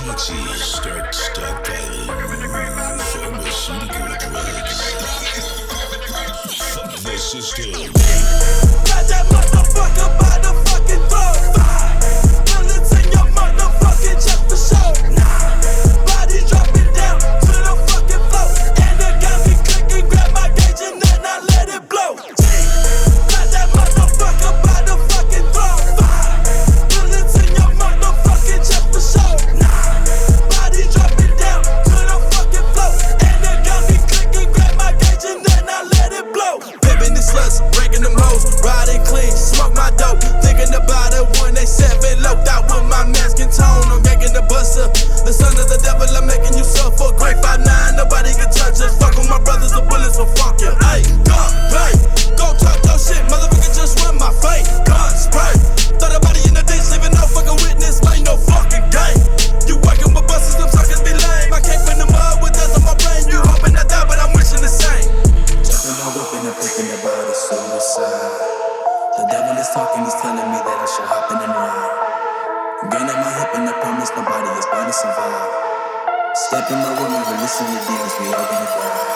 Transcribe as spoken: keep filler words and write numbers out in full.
Texas start stockpiling pharmaceutical drugs. Fuck the system. Got that motherfucker by the fucking throat. Bullets in your motherfucking chest for sure. Nah, body dropping down to the fucking floor. And the gun be clicking, grab my gauge and then I let it blow. Got that motherfucker by the fucking throat. Bullets in your motherfucking chest for sure. Nah, body dropping down to the fucking floor. And the gun be clicking, grab my gauge and then I let it blow. Pimpin' the sluts, breaking them hoes, riding clean, smoke my dope. Thinking about it when they seven loped out with my mask and tone. I'm yanking the buster, the son of the devil. I'm making you suffer. Great five nine, nobody can touch us. Fuck with my brothers, the bullets will fuck you. Hey, gun play, go talk your shit, motherfucker. Just run my face. Gun spray, throw the body in the ditch, leaving no fucking witness, ain't no fucking game. You working with busters, them suckers be lame. I came from the mud with dust on my brain. You hoping I die, but I'm wishing the same. Jumping on whipping and thinking about a suicide. The devil is talking, he's telling me that I should hop in and ride. Gun at my hip and I promise nobody is bound to survive. Step in my room and releasing the demons, we all gonna die.